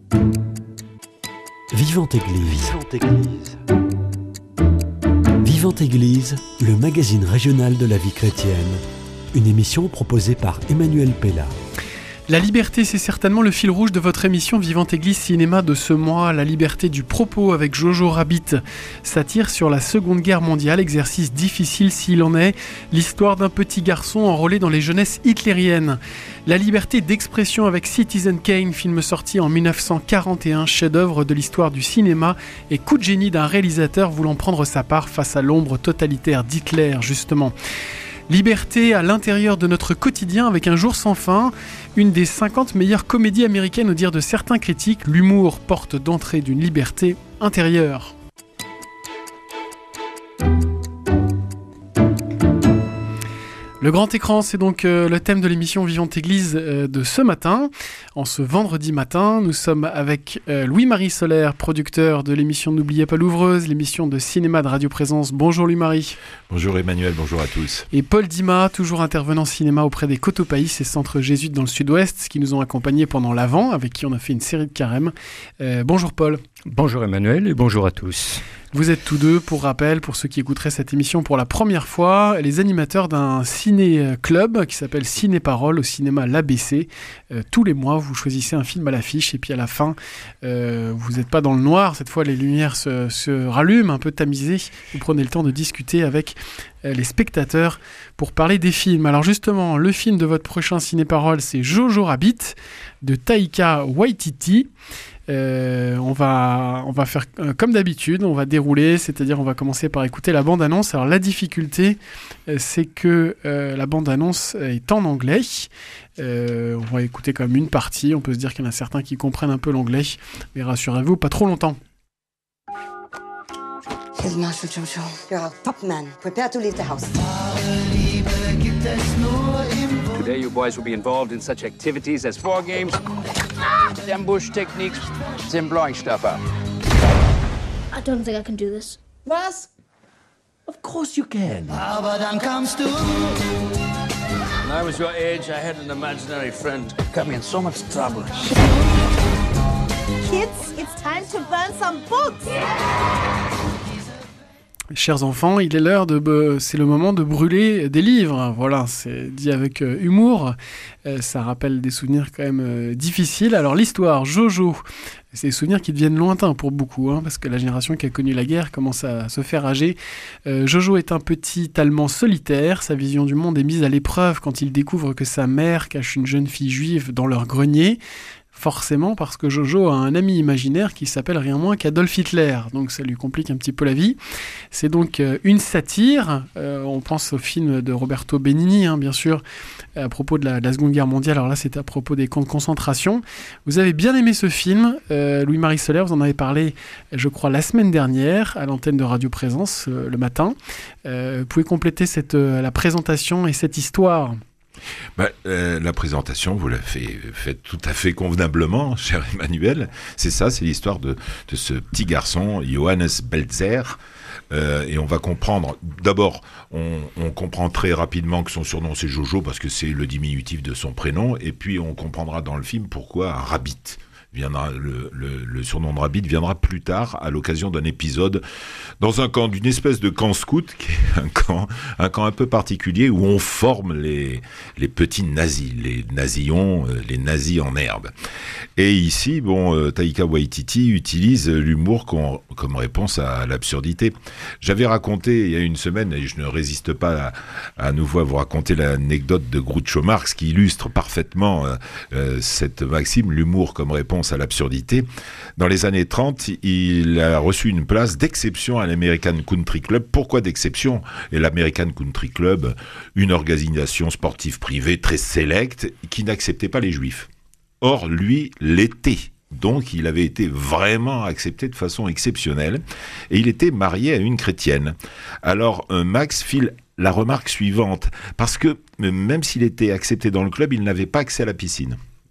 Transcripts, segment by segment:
Vivante Église. Vivante Église, le magazine régional de la vie chrétienne. Une émission proposée par Emmanuel Pella. La liberté, c'est certainement le fil rouge de votre émission Vivante Église Cinéma de ce mois. La liberté du propos avec Jojo Rabbit. Satire sur la Seconde Guerre mondiale, exercice difficile s'il en est. L'histoire d'un petit garçon enrôlé dans les jeunesses hitlériennes. La liberté d'expression avec Citizen Kane, film sorti en 1941, chef-d'œuvre de l'histoire du cinéma et coup de génie d'un réalisateur voulant prendre sa part face à l'ombre totalitaire d'Hitler, justement. Liberté à l'intérieur de notre quotidien avec Un jour sans fin, une des 50 meilleures comédies américaines au dire de certains critiques, l'humour porte d'entrée d'une liberté intérieure. Le grand écran, c'est donc le thème de l'émission Vivante Église de ce matin. En ce vendredi matin, nous sommes avec Louis-Marie Solaire, producteur de l'émission N'oubliez pas l'ouvreuse, l'émission de cinéma de Radio Présence. Bonjour Louis-Marie. Bonjour Emmanuel, bonjour à tous. Et Paul Dima, toujours intervenant cinéma auprès des Cotopaïs et Centres Jésuites dans le Sud-Ouest, qui nous ont accompagnés pendant l'Avent, avec qui on a fait une série de carême. Bonjour Paul. Bonjour Emmanuel et bonjour à tous. Vous êtes tous deux, pour rappel, pour ceux qui écouteraient cette émission pour la première fois, les animateurs d'un ciné-club qui s'appelle Ciné-Parole au cinéma L'ABC. Tous les mois, vous choisissez un film à l'affiche et puis à la fin, vous n'êtes pas dans le noir. Cette fois, les lumières se rallument, un peu tamisées. Vous prenez le temps de discuter avec les spectateurs pour parler des films. Alors justement, le film de votre prochain Ciné-Parole, c'est Jojo Rabbit de Taika Waititi. On va faire comme d'habitude, on va dérouler, c'est-à-dire on va commencer par écouter la bande-annonce. Alors la difficulté, c'est que la bande-annonce est en anglais. On va écouter comme une partie, on peut se dire qu'il y en a certains qui comprennent un peu l'anglais, mais rassurez-vous, pas trop longtemps. Here's Master Jojo. You're a top man. Prepare to leave the house. Today you boys will be involved in such activities as war games, ambush techniques, and blowing stuff up. I don't think I can do this. Was? Of course you can. When I was your age, I had an imaginary friend. Got me in so much trouble. Kids, it's time to burn some books. Chers enfants, il est l'heure c'est le moment de brûler des livres. Voilà, c'est dit avec humour. Ça rappelle des souvenirs quand même difficiles. Alors l'histoire, Jojo, c'est des souvenirs qui deviennent lointains pour beaucoup, parce que la génération qui a connu la guerre commence à se faire âgée. Jojo est un petit Allemand solitaire. Sa vision du monde est mise à l'épreuve quand il découvre que sa mère cache une jeune fille juive dans leur grenier. Forcément parce que Jojo a un ami imaginaire qui s'appelle rien moins qu'Adolf Hitler, donc ça lui complique un petit peu la vie. C'est donc une satire, on pense au film de Roberto Benigni, bien sûr, à propos de la Seconde Guerre mondiale. Alors là c'est à propos des camps de concentration. Vous avez bien aimé ce film, Louis-Marie Solaire, vous en avez parlé je crois la semaine dernière à l'antenne de Radio Présence le matin. Vous pouvez compléter la présentation et cette histoire. La présentation, vous l'avez faite tout à fait convenablement, cher Emmanuel. C'est ça, c'est l'histoire de ce petit garçon, Johannes Belzer. Et on va comprendre, d'abord, on comprend très rapidement que son surnom c'est Jojo parce que c'est le diminutif de son prénom. Et puis on comprendra dans le film pourquoi Rabbit. Le surnom de Rabbit viendra plus tard à l'occasion d'un épisode dans un camp, d'une espèce de camp scout qui est un camp un peu particulier où on forme les petits nazis, les nazillons, les nazis en herbe. Et ici, Taika Waititi utilise l'humour comme réponse à l'absurdité. J'avais raconté il y a une semaine, et je ne résiste pas à nouveau à vous raconter l'anecdote de Groucho Marx qui illustre parfaitement cette maxime, l'humour comme réponse à l'absurdité. Dans les années 30, il a reçu une place d'exception à l'American Country Club. Pourquoi d'exception ? Et l'American Country Club, une organisation sportive privée très sélecte qui n'acceptait pas les juifs. Or, lui l'était. Donc, il avait été vraiment accepté de façon exceptionnelle et il était marié à une chrétienne. Alors, Max file la remarque suivante, parce que même s'il était accepté dans le club, il n'avait pas accès à la piscine.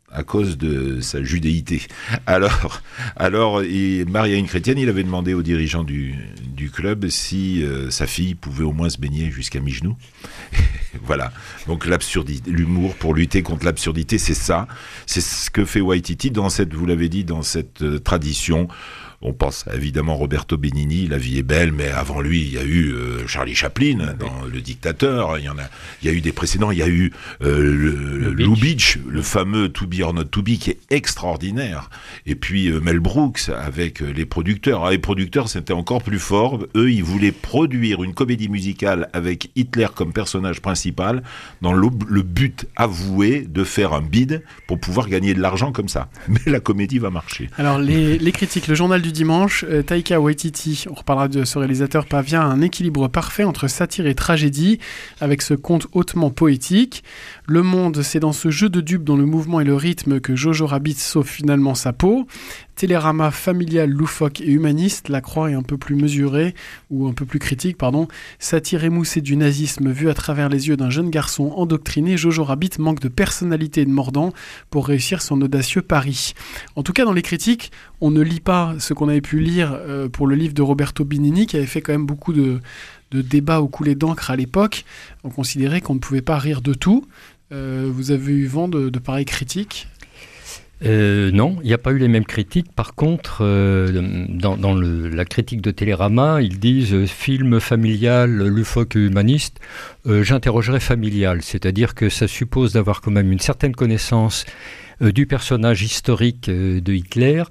à cause de sa judéité. Alors, marié à une chrétienne, il avait demandé aux dirigeants du club si sa fille pouvait au moins se baigner jusqu'à mi-genou. Voilà. Donc l'absurdité, l'humour pour lutter contre l'absurdité, c'est ça. C'est ce que fait Waititi vous l'avez dit, dans cette tradition. On pense évidemment Roberto Benigni, La vie est belle, mais avant lui, il y a eu Charlie Chaplin dans Le Dictateur. Il y a eu des précédents. Il y a eu Lou Beach, le fameux To Be or Not To Be, qui est extraordinaire. Et puis Mel Brooks avec les producteurs. Alors, les producteurs, c'était encore plus fort. Eux, ils voulaient produire une comédie musicale avec Hitler comme personnage principal, dans le but avoué de faire un bid pour pouvoir gagner de l'argent comme ça. Mais la comédie va marcher. Alors les critiques, le journal du dimanche, Taika Waititi, on reparlera de ce réalisateur, parvient à un équilibre parfait entre satire et tragédie, avec ce conte hautement poétique. Le Monde, c'est dans ce jeu de dupes dont le mouvement et le rythme que Jojo Rabbit sauve finalement sa peau. Télérama familial, loufoque et humaniste, La Croix est un peu plus mesurée, ou un peu plus critique, pardon. Satire émoussée du nazisme vue à travers les yeux d'un jeune garçon endoctriné, Jojo Rabbit manque de personnalité et de mordant pour réussir son audacieux pari. En tout cas, dans les critiques, on ne lit pas ce qu'on avait pu lire pour le livre de Roberto Benigni, qui avait fait quand même beaucoup de débats au coulé d'encre à l'époque. On considérait qu'on ne pouvait pas rire de tout. Vous avez eu vent de pareilles critiques ? Non, il n'y a pas eu les mêmes critiques. Par contre, dans la critique de Télérama, ils disent film familial, loufoque et humaniste. J'interrogerais familial, c'est-à-dire que ça suppose d'avoir quand même une certaine connaissance du personnage historique de Hitler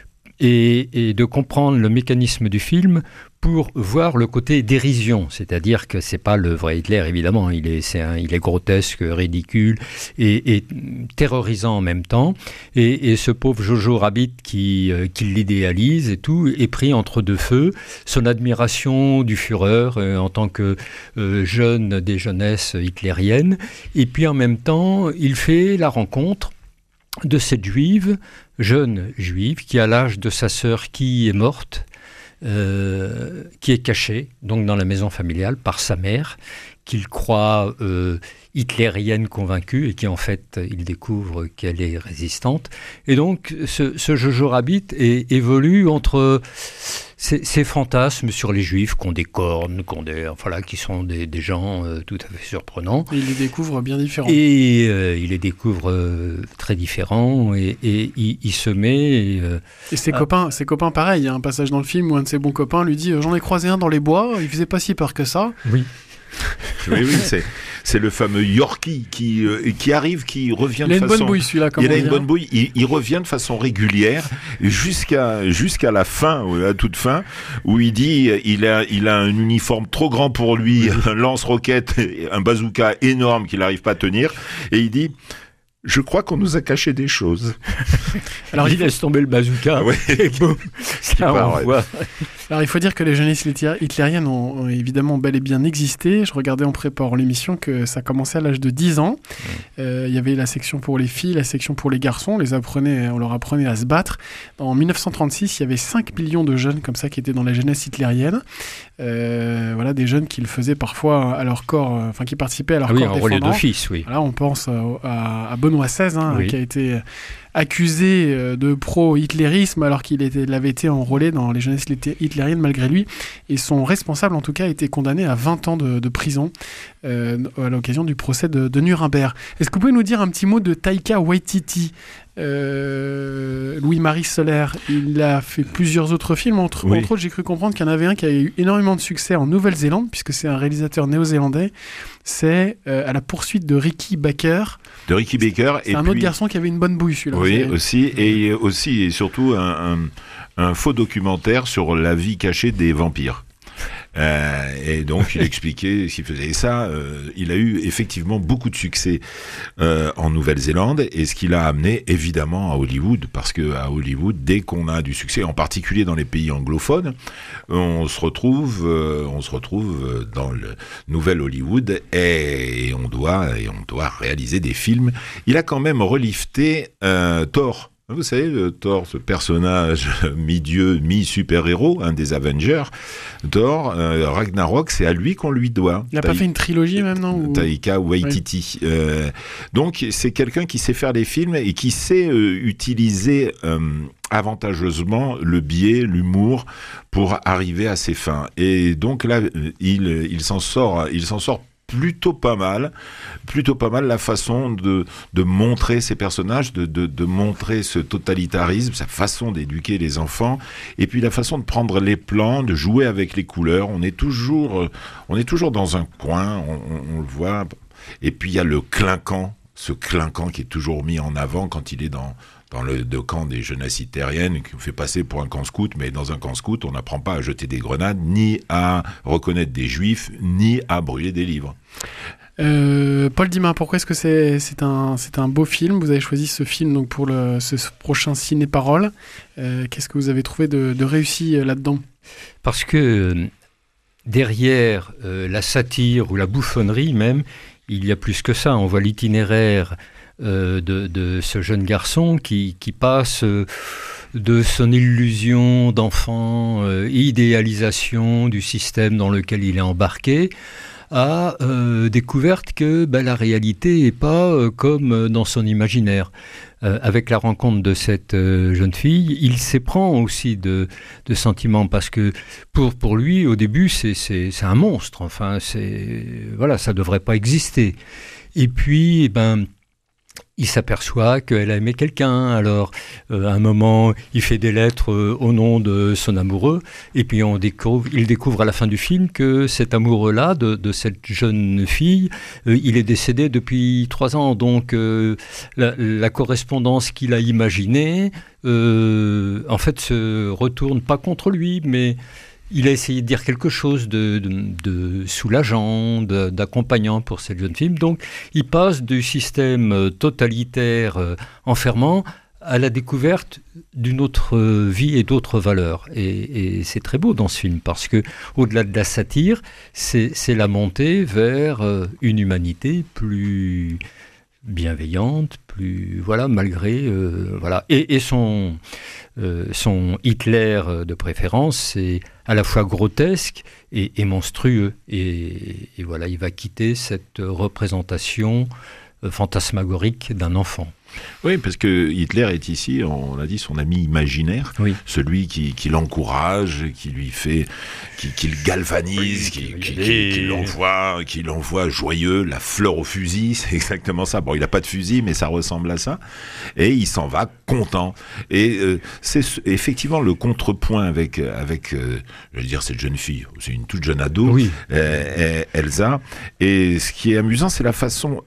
et de comprendre le mécanisme du film pour voir le côté dérision, c'est-à-dire que c'est pas le vrai Hitler, évidemment, il est grotesque, ridicule et terrorisant en même temps, et ce pauvre Jojo Rabbit qui l'idéalise et tout, est pris entre deux feux, son admiration du Führer en tant que jeune des jeunesses hitlériennes, et puis en même temps, il fait la rencontre de cette jeune juive, qui a l'âge de sa sœur qui est morte, qui est cachée donc dans la maison familiale par sa mère, qu'il croit hitlérienne convaincue et qui en fait il découvre qu'elle est résistante. Et donc ce Jojo Rabbit évolue entre ces fantasmes sur les juifs qui ont des cornes, qui sont des gens tout à fait surprenants. Et il les découvre bien différents. Et il les découvre très différents et il se met... et ses copains, pareil, il y a un passage dans le film où un de ses bons copains lui dit « J'en ai croisé un dans les bois, il faisait pas si peur que ça. » Oui. Oui, c'est le fameux Yorkie qui arrive, qui revient de façon... Il a une bonne bouille, celui-là, il a une bonne bouille. Il revient de façon régulière jusqu'à la fin, à toute fin, où il dit il a un uniforme trop grand pour lui, un lance-roquette, un bazooka énorme qu'il n'arrive pas à tenir, et il dit... Je crois qu'on nous a caché des choses. Alors il laisse tomber le bazooka, et boum, ça envoie. Alors il faut dire que les jeunesses hitlériennes ont évidemment bel et bien existé. Je regardais en préparant l'émission que ça commençait à l'âge de 10 ans. Il y avait la section pour les filles, la section pour les garçons. On leur apprenait à se battre. En 1936, il y avait 5 millions de jeunes comme ça qui étaient dans la jeunesse hitlérienne. Voilà, des jeunes qui le faisaient parfois à leur corps, qui participaient à leur corps défendant. Oui, en relais d'office, oui. Voilà, on pense à Benoît XVI, qui a été accusé de pro-hitlérisme alors qu'il avait été enrôlé dans les jeunesses hitlériennes malgré lui. Et son responsable, en tout cas, a été condamné à 20 ans de prison à l'occasion du procès de Nuremberg. Est-ce que vous pouvez nous dire un petit mot de Taika Waititi ? Louis-Marie Soler, il a fait plusieurs autres films, entre autres j'ai cru comprendre qu'il y en avait un qui a eu énormément de succès en Nouvelle-Zélande, puisque c'est un réalisateur néo-zélandais, c'est À la poursuite de Ricky Baker. C'est un autre garçon qui avait une bonne bouille, celui-là. Oui, aussi et surtout un faux documentaire sur la vie cachée des vampires. Et donc il expliquait ce qu'il faisait. Et ça, il a eu effectivement beaucoup de succès en Nouvelle-Zélande, et ce qu'il a amené évidemment à Hollywood, parce que à Hollywood, dès qu'on a du succès, en particulier dans les pays anglophones, on se retrouve dans le nouvel Hollywood, et on doit réaliser des films. Il a quand même relifté Thor. Vous savez, Thor, ce personnage mi-dieu, mi-super-héros, un des Avengers, Thor, Ragnarok, c'est à lui qu'on lui doit. Il n'a pas fait une trilogie même, non? Taika Waititi. Oui. Donc, c'est quelqu'un qui sait faire des films et qui sait utiliser avantageusement le biais, l'humour pour arriver à ses fins. Et donc là, il s'en sort plutôt pas mal la façon de montrer ces personnages, de montrer ce totalitarisme, sa façon d'éduquer les enfants, et puis la façon de prendre les plans, de jouer avec les couleurs. On est toujours dans un coin, on le voit. Et puis il y a ce clinquant qui est toujours mis en avant quand il est dans le camp des jeunesses itériennes, qui nous fait passer pour un camp scout, mais dans un camp scout, on n'apprend pas à jeter des grenades, ni à reconnaître des juifs, ni à brûler des livres. Paul Dimin, pourquoi est-ce que c'est un beau film? Vous avez choisi ce film donc pour ce prochain Ciné-Parole. Qu'est-ce que vous avez trouvé de réussi là-dedans? Parce que derrière la satire ou la bouffonnerie même, il y a plus que ça. On voit l'itinéraire de ce jeune garçon qui passe de son illusion d'enfant, idéalisation du système dans lequel il est embarqué, à découverte que la réalité n'est pas comme dans son imaginaire. Avec la rencontre de cette jeune fille, il s'éprend aussi de sentiments, parce que pour lui, au début, c'est un monstre. Enfin, ça ne devrait pas exister. Et puis, il s'aperçoit qu'elle a aimé quelqu'un. Alors, à un moment, il fait des lettres au nom de son amoureux. Et puis, il découvre à la fin du film que cet amoureux-là, de cette jeune fille, il est décédé depuis 3 ans. Donc, la correspondance qu'il a imaginée, en fait, se retourne pas contre lui, mais il a essayé de dire quelque chose de soulageant, d'accompagnant pour cette jeune fille. Donc, il passe du système totalitaire enfermant à la découverte d'une autre vie et d'autres valeurs. Et c'est très beau dans ce film, parce que au-delà de la satire, c'est la montée vers une humanité plus bienveillante, plus malgré et son Hitler de préférence, c'est à la fois grotesque et monstrueux, et voilà, il va quitter cette représentation fantasmagorique d'un enfant. Oui, parce que Hitler est ici, on l'a dit, son ami imaginaire, oui. Celui qui l'encourage, qui lui fait, qui le galvanise, qui l'envoie joyeux, la fleur au fusil, c'est exactement ça. Bon, il n'a pas de fusil, mais ça ressemble à ça. Et il s'en va content. Et c'est effectivement le contrepoint avec je veux dire, cette jeune fille, c'est une toute jeune ado, oui. Elsa. Et ce qui est amusant, c'est la façon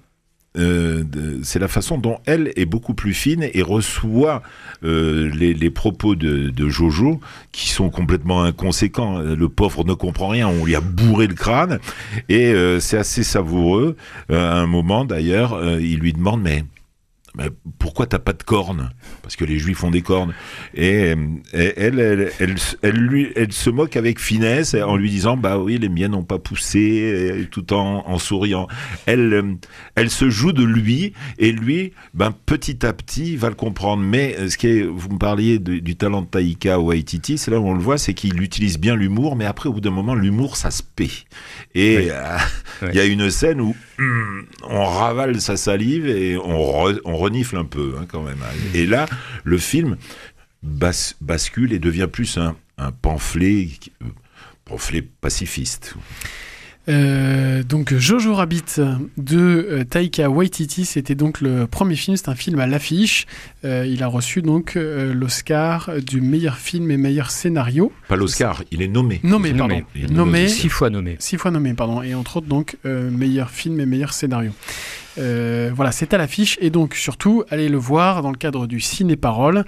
dont elle est beaucoup plus fine et reçoit les propos de Jojo, qui sont complètement inconséquents. Le pauvre ne comprend rien, on lui a bourré le crâne, et c'est assez savoureux. À un moment d'ailleurs, il lui demande mais pourquoi t'as pas de cornes? Parce que les Juifs ont des cornes. Et elle se moque avec finesse en lui disant oui, les miennes n'ont pas poussé, tout en souriant. Elle se joue de lui, et lui, petit à petit, va le comprendre. Mais vous me parliez du talent de Taika Waititi, c'est là où on le voit, c'est qu'il utilise bien l'humour, mais après, au bout d'un moment, l'humour, ça se paie. Et il y a une scène où on ravale sa salive et on renifle un peu quand même. Et là, le film bascule et devient plus un pamphlet pacifiste. Donc Jojo Rabbit de Taika Waititi, c'était donc le premier film, c'est un film à l'affiche. Il a reçu donc l'Oscar du meilleur film et meilleur scénario. Pas l'Oscar, il est nommé. Nommé. 6 fois nommé. 6 fois nommé, pardon. Et entre autres donc meilleur film et meilleur scénario. Voilà, c'est à l'affiche, et donc surtout allez le voir dans le cadre du Ciné-Parole.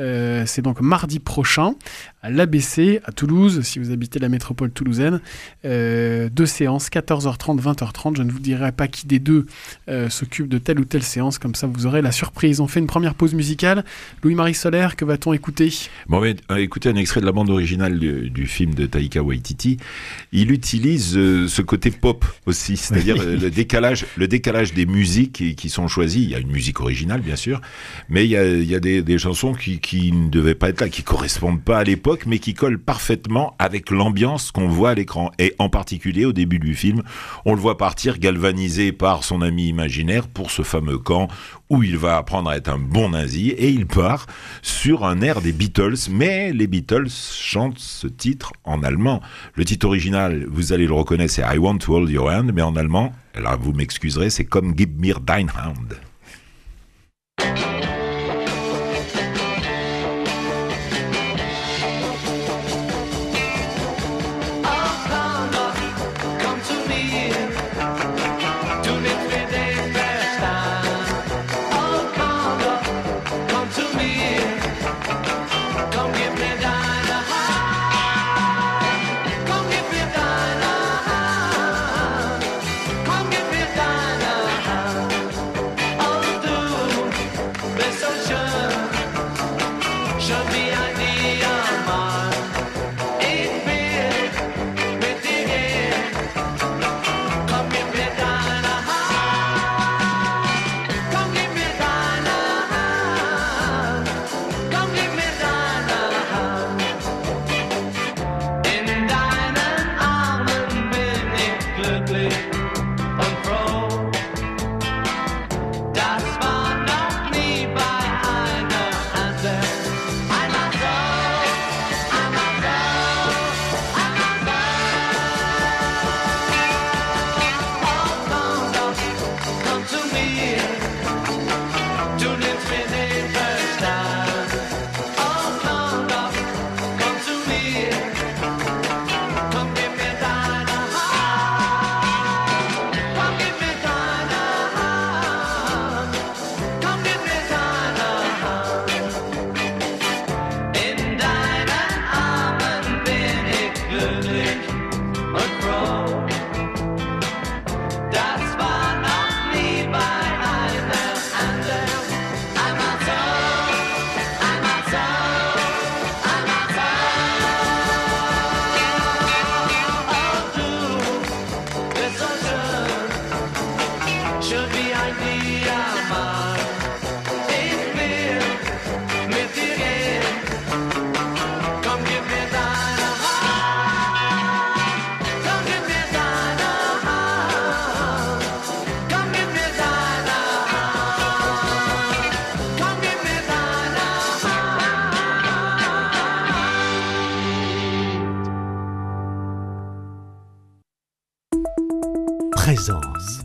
C'est donc mardi prochain à l'ABC à Toulouse, si vous habitez la métropole toulousaine. 2 séances, 14h30, 20h30. Je ne vous dirai pas qui des deux s'occupe de telle ou telle séance, comme ça vous aurez la surprise. On fait une première pause musicale. Louis-Marie Solaire, que va-t-on écouter ? Bon, on va écouter un extrait de la bande originale du film de Taika Waititi. Il utilise ce côté pop aussi, c'est-à-dire le décalage des musiques qui sont choisies. Il y a une musique originale, bien sûr, mais il y a des chansons qui ne devaient pas être là, qui correspondent pas à l'époque, mais qui collent parfaitement avec l'ambiance qu'on voit à l'écran. Et en particulier, au début du film, on le voit partir galvanisé par son ami imaginaire pour ce fameux camp où il va apprendre à être un bon nazi, et il part sur un air des Beatles, mais les Beatles chantent ce titre en allemand. Le titre original, vous allez le reconnaître, c'est I Want to Hold Your Hand, mais en allemand, là vous m'excuserez, c'est Komm, gib mir dein Hand. Présence.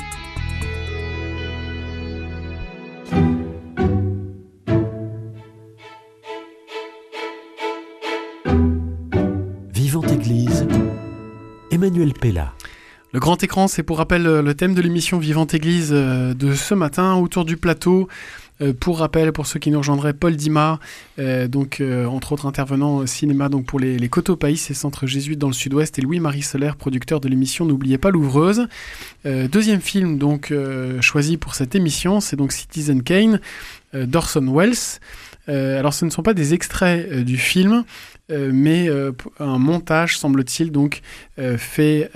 Vivante Église, Emmanuel Pella. Le grand écran, c'est pour rappel le thème de l'émission Vivante Église de ce matin autour du plateau. Pour rappel, pour ceux qui nous rejoindraient, Paul Dima, entre autres intervenants au cinéma donc pour les Cotopaïs et centres jésuites dans le sud-ouest, et Louis-Marie Solaire, producteur de l'émission N'oubliez pas l'ouvreuse. Deuxième film donc choisi pour cette émission, c'est donc Citizen Kane d'Orson Welles. Alors ce ne sont pas des extraits du film, mais un montage, semble-t-il, donc fait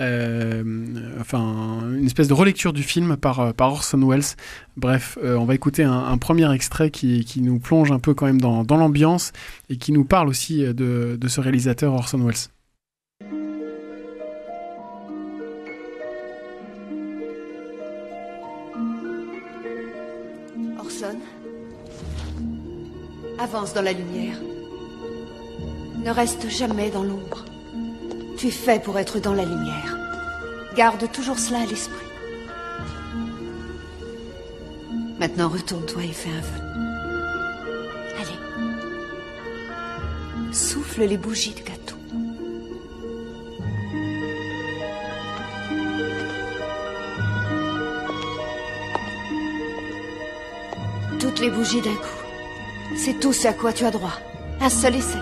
une espèce de relecture du film par Orson Welles. Bref, on va écouter un premier extrait qui nous plonge un peu quand même dans l'ambiance et qui nous parle aussi de ce réalisateur Orson Welles. Orson, avance dans la lumière. Ne reste jamais dans l'ombre. Tu es fait pour être dans la lumière. Garde toujours cela à l'esprit. Maintenant, retourne-toi et fais un vœu. Allez. Souffle les bougies de gâteau. Toutes les bougies d'un coup. C'est tout ce à quoi tu as droit. Un seul essai.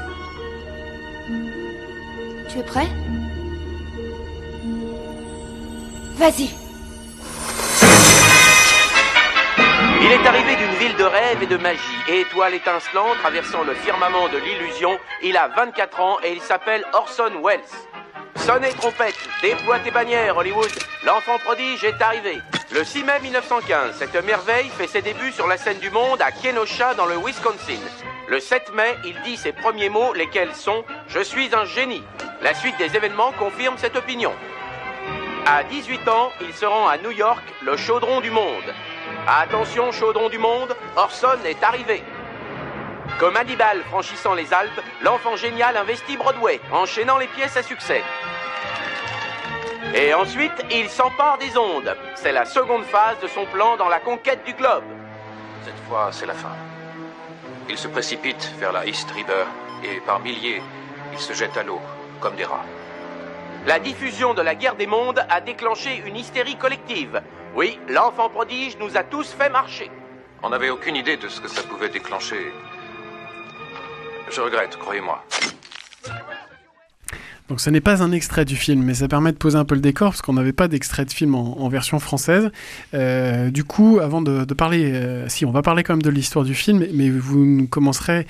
Tu es prêt? Vas-y. Il est arrivé d'une ville de rêve et de magie, et étoile étincelante traversant le firmament de l'illusion. Il a 24 ans et il s'appelle Orson Welles. Sonnez trompette, déploie tes bannières, Hollywood. L'enfant prodige est arrivé. Le 6 mai 1915, cette merveille fait ses débuts sur la scène du monde à Kenosha, dans le Wisconsin. Le 7 mai, il dit ses premiers mots, lesquels sont « Je suis un génie ». La suite des événements confirme cette opinion. À 18 ans, il se rend à New York, le chaudron du monde. Attention, chaudron du monde, Orson est arrivé. Comme Hannibal franchissant les Alpes, l'enfant génial investit Broadway, enchaînant les pièces à succès. Et ensuite, il s'empare des ondes. C'est la seconde phase de son plan dans la conquête du globe. Cette fois, c'est la fin. Il se précipite vers la East River et par milliers, il se jette à l'eau, comme des rats. La diffusion de la guerre des mondes a déclenché une hystérie collective. Oui, l'enfant prodige nous a tous fait marcher. On n'avait aucune idée de ce que ça pouvait déclencher. Je regrette, croyez-moi. Donc ce n'est pas un extrait du film, mais ça permet de poser un peu le décor, parce qu'on n'avait pas d'extrait de film en version française. Du coup, avant de parler... si, on va parler quand même de l'histoire du film, mais vous commencerez,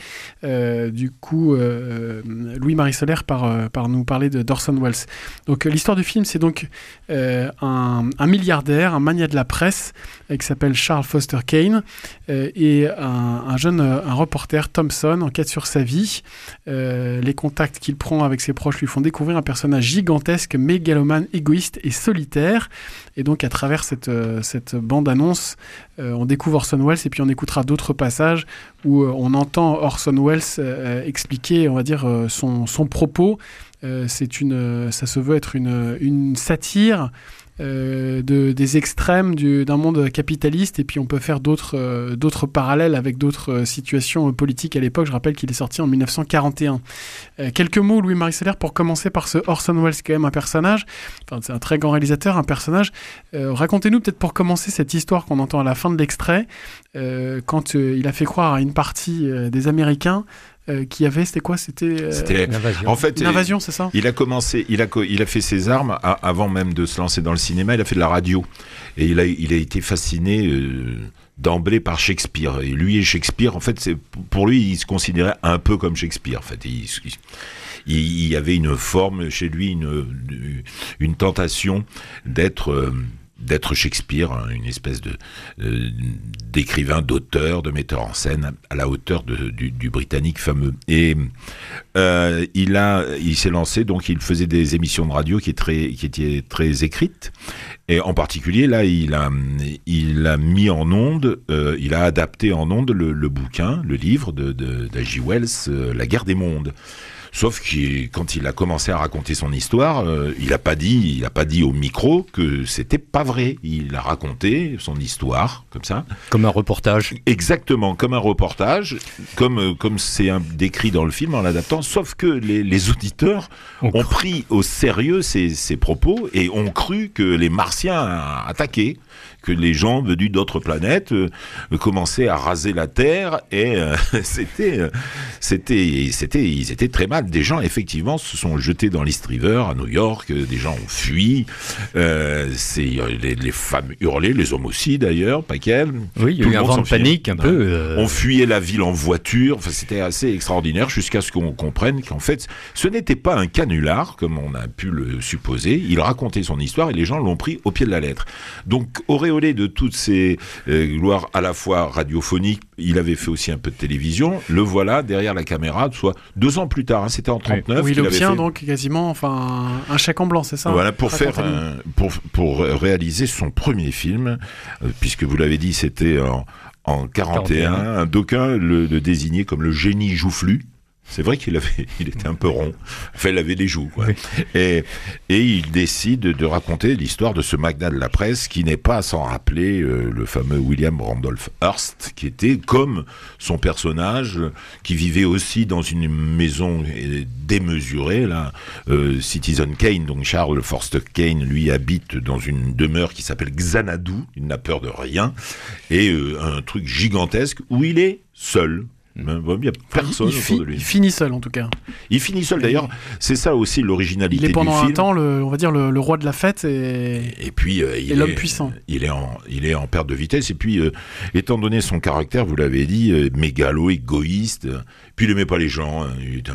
Louis-Marie Solaire, par nous parler d'Orson Welles. Donc l'histoire du film, c'est donc un milliardaire, un magnat de la presse, qui s'appelle Charles Foster Kane, et un reporter, Thompson, enquête sur sa vie. Les contacts qu'il prend avec ses proches lui font découvrir un personnage gigantesque, mégalomane, égoïste et solitaire. Et donc à travers cette bande-annonce, on découvre Orson Welles, et puis on écoutera d'autres passages où on entend Orson Welles expliquer, on va dire, son propos. Ça se veut être une satire des extrêmes d'un monde capitaliste, et puis on peut faire d'autres parallèles avec d'autres situations politiques à l'époque. Je rappelle qu'il est sorti en 1941. Quelques mots, Louis-Marie Solaire, pour commencer par ce Orson Welles, quand même un personnage, enfin c'est un très grand réalisateur, un personnage. Racontez-nous peut-être pour commencer cette histoire qu'on entend à la fin de l'extrait, quand il a fait croire à une partie des Américains qui avait, c'était quoi? C'était l'invasion. En fait, une invasion, c'est ça? Il a commencé, il a fait ses armes avant même de se lancer dans le cinéma. Il a fait de la radio, et il a été fasciné d'emblée par Shakespeare. Et lui et Shakespeare, en fait, pour lui, il se considérait un peu comme Shakespeare. En fait, il y avait une forme chez lui, une tentation d'être Shakespeare, une espèce d'écrivain, d'auteur, de metteur en scène à la hauteur du Britannique fameux. Et il s'est lancé, donc il faisait des émissions de radio qui étaient très écrites. Et en particulier, là, il a mis en onde, il a adapté en onde le bouquin, le livre d'H.G. Wells, La guerre des mondes. Sauf que quand il a commencé à raconter son histoire, il a pas dit au micro que c'était pas vrai. Il a raconté son histoire comme ça. Comme un reportage. Exactement, comme un reportage, comme c'est décrit dans le film en l'adaptant. Sauf que les auditeurs ont pris au sérieux ses propos et ont cru que les Martiens attaquaient, que les gens venus d'autres planètes commençaient à raser la Terre, et ils étaient très mal. Des gens, effectivement, se sont jetés dans l'East River à New York, des gens ont fui, les femmes hurlaient, les hommes aussi d'ailleurs, pas qu'elles. Oui, il y a eu un vent de panique un peu. On fuyait la ville en voiture, enfin, c'était assez extraordinaire, jusqu'à ce qu'on comprenne qu'en fait, ce n'était pas un canular, comme on a pu le supposer. Il racontait son histoire et les gens l'ont pris au pied de la lettre. Donc, auréolé de toutes ces gloires à la fois radiophoniques, il avait fait aussi un peu de télévision, le voilà derrière la caméra, soit 2 ans plus tard, c'était en 1939. Oui, il obtient donc quasiment un chèque en blanc, c'est ça? Voilà, pour réaliser son premier film, puisque vous l'avez dit, c'était en 41. Un d'aucuns le désignait comme le génie joufflu. C'est vrai qu'il était un peu rond. Enfin, il avait les joues, quoi. Oui. Et il décide de raconter l'histoire de ce magnat de la presse qui n'est pas sans rappeler le fameux William Randolph Hearst, qui était comme son personnage, qui vivait aussi dans une maison démesurée, là. Citizen Kane, donc Charles Foster Kane, lui habite dans une demeure qui s'appelle Xanadu, il n'a peur de rien, et un truc gigantesque où il est seul. Il n'y a personne autour de lui. Il finit seul, en tout cas. Il finit seul, d'ailleurs. C'est ça aussi l'originalité du film. Il est pendant un temps, on va dire, le roi de la fête et puis, et l'homme puissant. Il est en perte de vitesse. Et puis, étant donné son caractère, vous l'avez dit, mégalo, égoïste. Puis, il n'aimait pas les gens.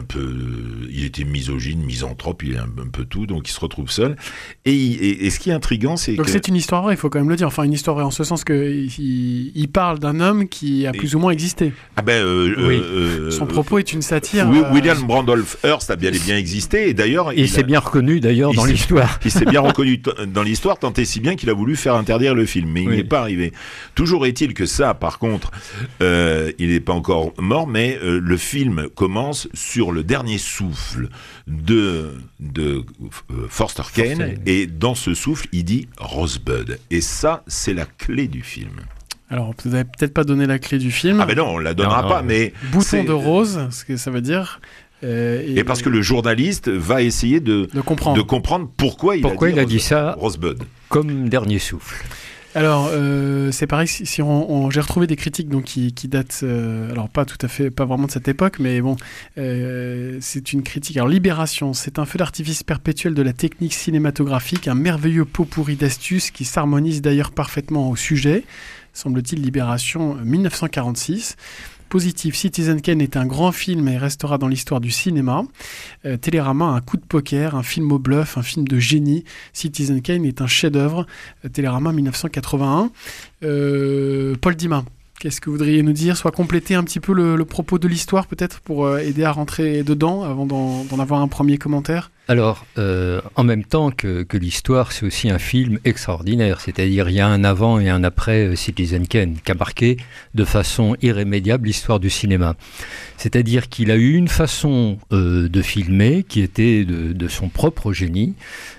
Il était misogyne, misanthrope. Il est un peu tout. Donc, il se retrouve seul. Et ce qui est intriguant, c'est donc, c'est une histoire vraie, il faut quand même le dire. Enfin, une histoire vraie en ce sens qu'il parle d'un homme qui a plus ou moins existé. Ah ben, oui. Son propos est une satire. William Randolph Hearst a bien et bien existé. Et d'ailleurs, il s'est bien reconnu d'ailleurs dans l'histoire. Il s'est bien reconnu dans l'histoire, tant et si bien qu'il a voulu faire interdire le film. Mais il n'y est pas arrivé. Toujours est-il que ça, par contre, il n'est pas encore mort, mais le film commence sur le dernier souffle de Forster Kane. Et dans ce souffle, il dit Rosebud. Et ça, c'est la clé du film. Alors, vous n'avez peut-être pas donné la clé du film. Ah ben non, on la donnera pas, mais... Bouton de rose, ce que ça veut dire. Et parce que le journaliste va essayer de comprendre pourquoi il a dit ça, Rosebud. Comme dernier souffle. Alors, c'est pareil, si j'ai retrouvé des critiques donc, qui datent, alors pas vraiment de cette époque, mais bon, c'est une critique. Alors, Libération, c'est un feu d'artifice perpétuel de la technique cinématographique, un merveilleux pot pourri d'astuces qui s'harmonise d'ailleurs parfaitement au sujet. Semble-t-il, Libération 1946. Positif, Citizen Kane est un grand film et restera dans l'histoire du cinéma. Télérama, un coup de poker, un film au bluff, un film de génie. Citizen Kane est un chef-d'œuvre. Télérama 1981. Paul Dima, qu'est-ce que vous voudriez nous dire? Soit compléter un petit peu le propos de l'histoire peut-être pour aider à rentrer dedans avant d'en avoir un premier commentaire. Alors, en même temps que l'histoire, c'est aussi un film extraordinaire. C'est-à-dire, il y a un avant et un après Citizen Kane qui a marqué de façon irrémédiable l'histoire du cinéma. C'est-à-dire qu'il a eu une façon de filmer qui était de son propre génie,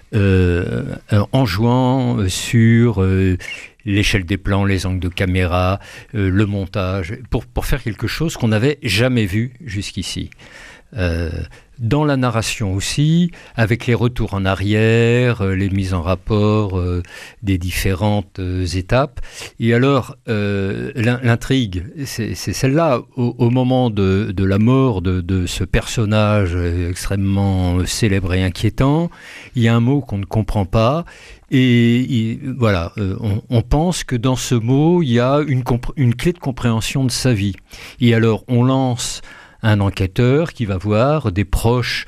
en jouant sur l'échelle des plans, les angles de caméra, le montage, pour faire quelque chose qu'on n'avait jamais vu jusqu'ici. Dans la narration aussi, avec les retours en arrière, les mises en rapport des différentes étapes. Et alors, l'intrigue, c'est celle-là. Au moment de la mort de ce personnage extrêmement célèbre et inquiétant, il y a un mot qu'on ne comprend pas. Et voilà, on pense que dans ce mot, il y a une clé de compréhension de sa vie. Et alors, on lance un enquêteur qui va voir des proches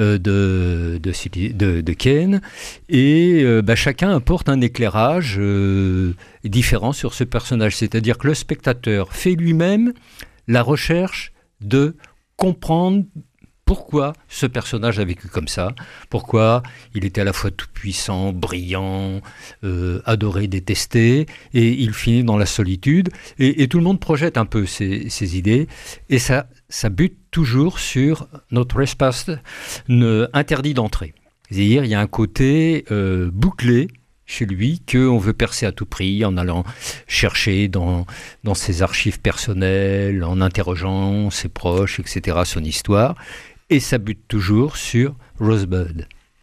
de Kane et chacun apporte un éclairage différent sur ce personnage. C'est-à-dire que le spectateur fait lui-même la recherche de comprendre pourquoi ce personnage a vécu comme ça, pourquoi il était à la fois tout-puissant, brillant, adoré, détesté, et il finit dans la solitude. Et tout le monde projette un peu ses idées, et ça bute toujours sur no trespass, interdit d'entrée. C'est-à-dire il y a un côté bouclé chez lui qu'on veut percer à tout prix en allant chercher dans ses archives personnelles, en interrogeant ses proches, etc., son histoire. Et ça bute toujours sur Rosebud.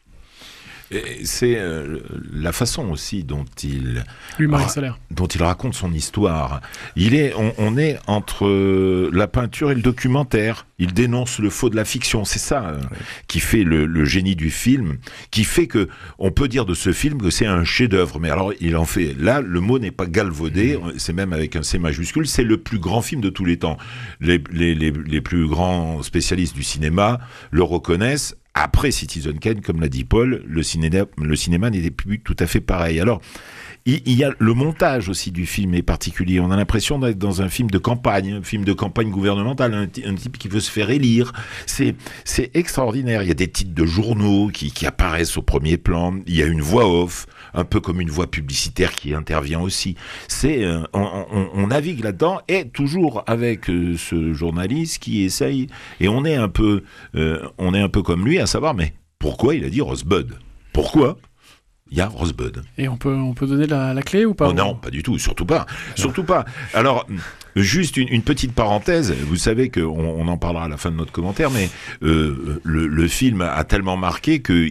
Et c'est la façon aussi dont il raconte son histoire. On est entre la peinture et le documentaire. Il dénonce le faux de la fiction. C'est ça qui fait le génie du film, qui fait que on peut dire de ce film que c'est un chef-d'œuvre. Mais alors il en fait. Là, le mot n'est pas galvaudé. C'est même avec un C majuscule. C'est le plus grand film de tous les temps. Les plus grands spécialistes du cinéma le reconnaissent. Après Citizen Kane, comme l'a dit Paul, le cinéma n'était plus tout à fait pareil. Alors, il y a le montage aussi du film est particulier. On a l'impression d'être dans un film de campagne gouvernementale, un type qui veut se faire élire. C'est extraordinaire. Il y a des titres de journaux qui apparaissent au premier plan. Il y a une voix off, un peu comme une voix publicitaire qui intervient aussi. On navigue là-dedans et toujours avec ce journaliste qui essaye. Et on est un peu comme lui à savoir, mais pourquoi il a dit Rosebud? Pourquoi il y a Rosebud? Et on peut donner la clé ou pas? Non, pas du tout, surtout pas. Alors, juste une petite parenthèse, vous savez qu'on en parlera à la fin de notre commentaire, mais le film a tellement marqué que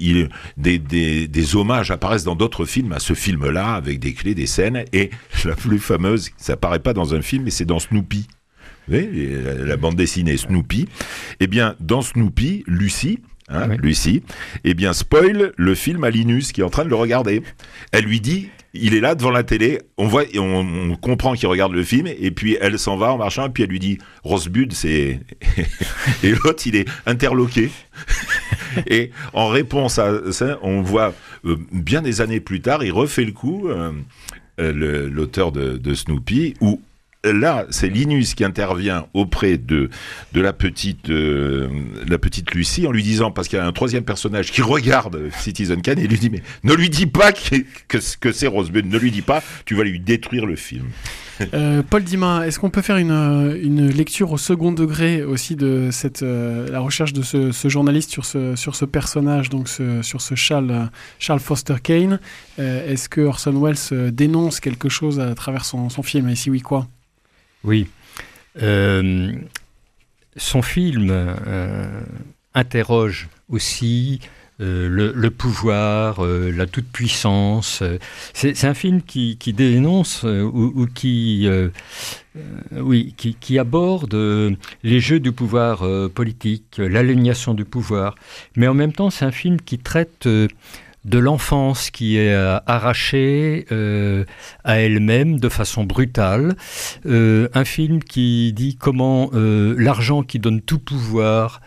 des hommages apparaissent dans d'autres films à ce film-là, avec des clés, des scènes, et la plus fameuse, ça apparaît pas dans un film, mais c'est dans Snoopy. Oui, la bande dessinée Snoopy. Eh bien, dans Snoopy, Lucie, eh bien, spoil le film à Linus qui est en train de le regarder. Elle lui dit, il est là devant la télé, on voit, on comprend qu'il regarde le film, et puis elle s'en va en marchant, et puis elle lui dit, Rosebud, c'est... et l'autre, il est interloqué. Et en réponse à ça, on voit bien des années plus tard, il refait le coup, l'auteur de Snoopy, où là, c'est Linus qui intervient auprès de la petite Lucie en lui disant, parce qu'il y a un troisième personnage qui regarde Citizen Kane, et il lui dit, mais ne lui dis pas que c'est Rosebud, ne lui dis pas, tu vas lui détruire le film. Paul Dimin, est-ce qu'on peut faire une lecture au second degré aussi de la recherche de ce journaliste sur ce personnage, donc sur ce Charles Foster Kane? Est-ce que Orson Welles dénonce quelque chose à travers son film, et si oui, quoi? Oui. Son film interroge aussi le pouvoir, la toute-puissance. C'est un film qui dénonce ou qui aborde les jeux du pouvoir politique, l'aliénation du pouvoir. Mais en même temps, c'est un film qui traite de l'enfance qui est arrachée à elle-même de façon brutale. Un film qui dit comment l'argent qui donne tout pouvoir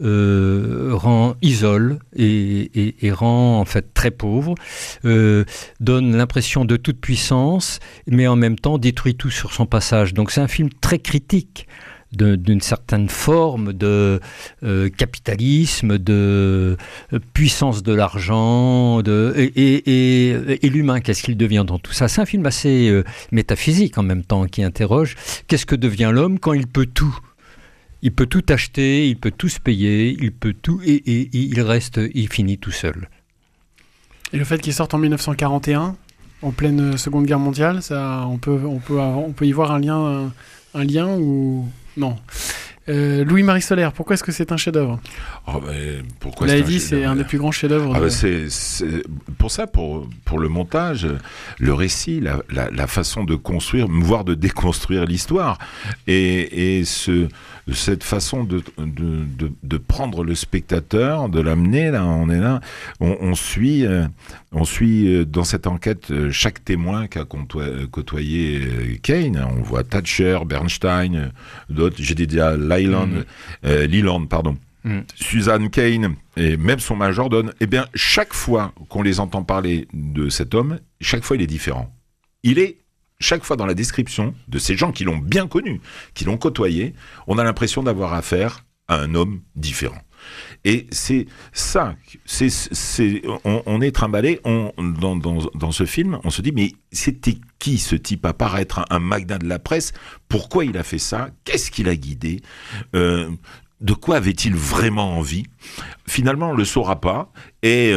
isole et rend en fait très pauvre, donne l'impression de toute puissance, mais en même temps détruit tout sur son passage. Donc c'est un film très critique d'une certaine forme de capitalisme, de puissance de l'argent, et l'humain, qu'est-ce qu'il devient dans tout ça. C'est un film assez métaphysique en même temps, qui interroge qu'est-ce que devient l'homme quand il peut tout. Il peut tout acheter, il peut tout se payer, il peut tout, et il finit tout seul. Et le fait qu'il sorte en 1941, en pleine Seconde Guerre mondiale, ça, on peut y voir un lien ou non? Louis-Marie Solaire, pourquoi est-ce que c'est un chef-d'œuvre? Pourquoi c'est dit, c'est un des plus grands chefs-d'œuvre. C'est pour ça, pour le montage, le récit, la façon de construire, voire de déconstruire l'histoire, et cette façon de prendre le spectateur, de l'amener là, on suit dans cette enquête chaque témoin qu'a côtoyé Kane. On voit Thatcher, Bernstein, d'autres. J'ai dit Leland, pardon. Suzanne Kane et même son majordome. Eh bien, chaque fois qu'on les entend parler de cet homme, chaque fois il est différent. Il est chaque fois dans la description de ces gens qui l'ont bien connu, qui l'ont côtoyé, on a l'impression d'avoir affaire à un homme différent. Et c'est ça, on est trimballé dans ce film, on se dit, mais c'était qui ce type, à part être un magnat de la presse? Pourquoi il a fait ça? Qu'est-ce qui l'a guidé? De quoi avait-il vraiment envie? Finalement, on ne le saura pas, et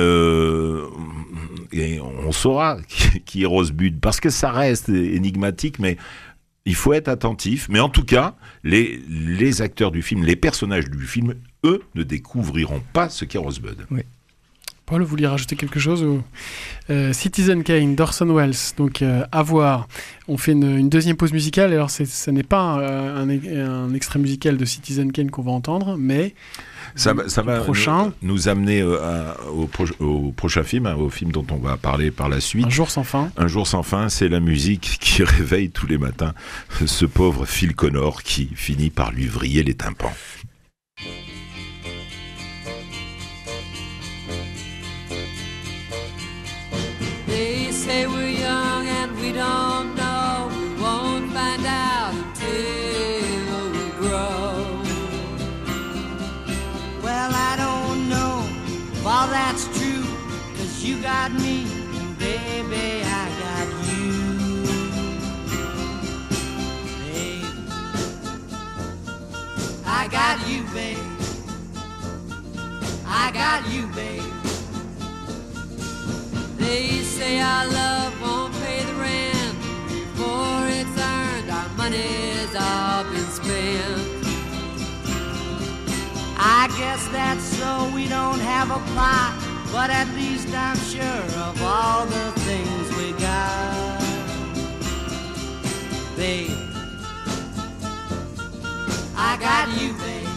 on saura qui est Rosebud, parce que ça reste énigmatique, mais il faut être attentif. Mais en tout cas, les acteurs du film, les personnages du film, eux, ne découvriront pas ce qu'est Rosebud. Oui. Paul, vous vouliez rajouter quelque chose Citizen Kane d'Orson Welles, donc à voir. On fait une deuxième pause musicale. Alors, ce n'est pas un extrait musical de Citizen Kane qu'on va entendre, mais ça va nous amener au prochain film, au film dont on va parler par la suite. Un jour sans fin. Un jour sans fin, c'est la musique qui réveille tous les matins ce pauvre Phil Connor qui finit par lui vriller les tympans. They say we're young and we don't know. We won't find out until we grow. Well, I don't know if all that's true, 'cause you got me, and baby, I got you. Babe, I got you, babe. I got you, babe. They say our love won't pay the rent. Before it's earned, our money's all been spent. I guess that's so we don't have a plot, but at least I'm sure of all the things we got. Babe, I got you, babe.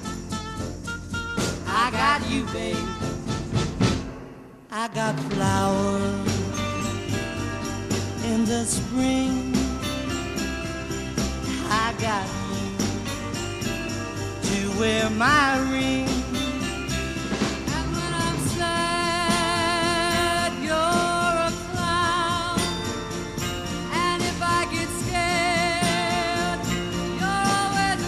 I got you, babe. I got flowers in the spring. I got you to wear my ring. And when I'm sad, you're a clown. And if I get scared, you're always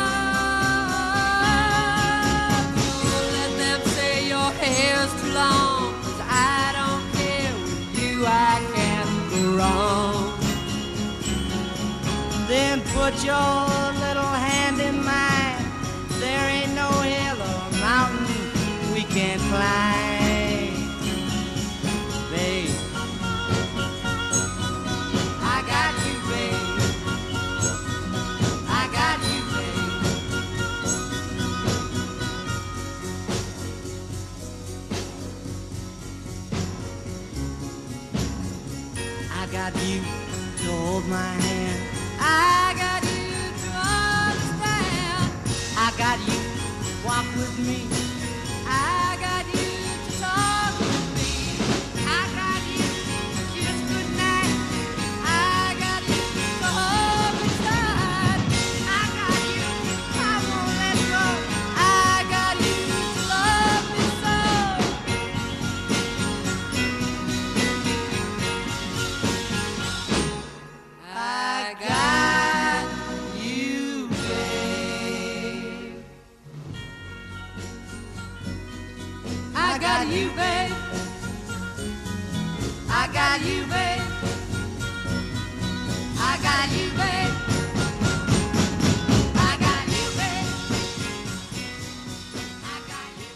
around. So let them say your hair's too long, 'cause I don't care. With you I can go wrong. Then put your little hand in mine. There ain't no hill or mountain we can't climb, babe. I got you, babe. I got you, babe. I got you to hold my hand. I got you to understand. I got you to walk with me. I got you to talk with me. I got you to kiss goodnight. I got you to hold me tight. I got you, I won't let go. I got you to love me so. I got you, babe. I got you, babe. I got you, babe. I got you, babe. I got you, babe. I got you,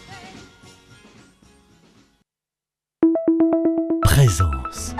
babe. Présence.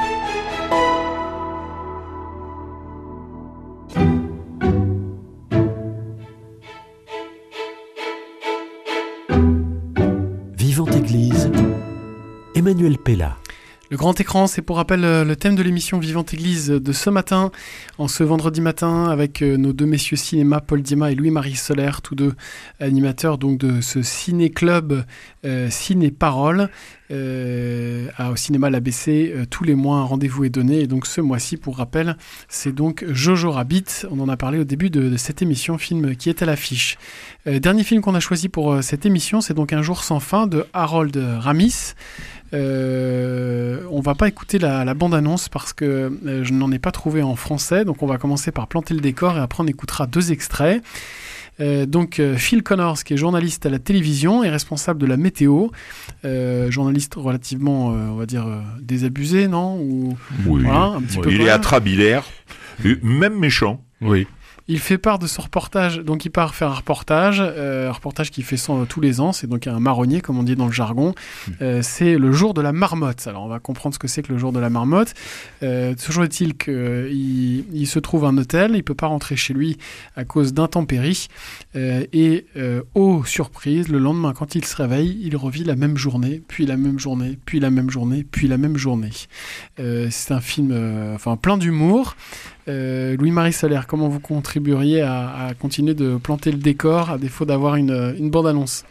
Vivante Église, Emmanuel Pella. Le grand écran, c'est pour rappel le thème de l'émission Vivante Église de ce matin, en ce vendredi matin, avec nos deux messieurs cinéma, Paul Diema et Louis-Marie Soler, tous deux animateurs donc de ce ciné-club Ciné-Parole. Au cinéma l'ABC, tous les mois un rendez-vous est donné, et donc ce mois-ci, pour rappel, c'est donc Jojo Rabbit. On en a parlé au début de cette émission, film qui est à l'affiche. Dernier film qu'on a choisi pour cette émission, c'est donc Un jour sans fin de Harold Ramis. On va pas écouter la bande-annonce parce que je n'en ai pas trouvé en français, donc on va commencer par planter le décor et après on écoutera deux extraits. Donc Phil Connors, qui est journaliste à la télévision et responsable de la météo, journaliste relativement, on va dire, désabusé, non? Ou, oui, voilà, un petit peu il est atrabilaire, même méchant. Oui. Il fait part de son reportage, donc il part faire un reportage qu'il fait tous les ans, c'est donc un marronnier comme on dit dans le jargon, c'est le jour de la marmotte. Alors on va comprendre ce que c'est que le jour de la marmotte. Toujours est-il qu'il se trouve un hôtel, il ne peut pas rentrer chez lui à cause d'intempéries, surprise, le lendemain quand il se réveille, il revit la même journée, puis la même journée, puis la même journée, puis la même journée. C'est un film plein d'humour. Louis-Marie Soler, comment vous contribueriez à continuer de planter le décor à défaut d'avoir une bande-annonce?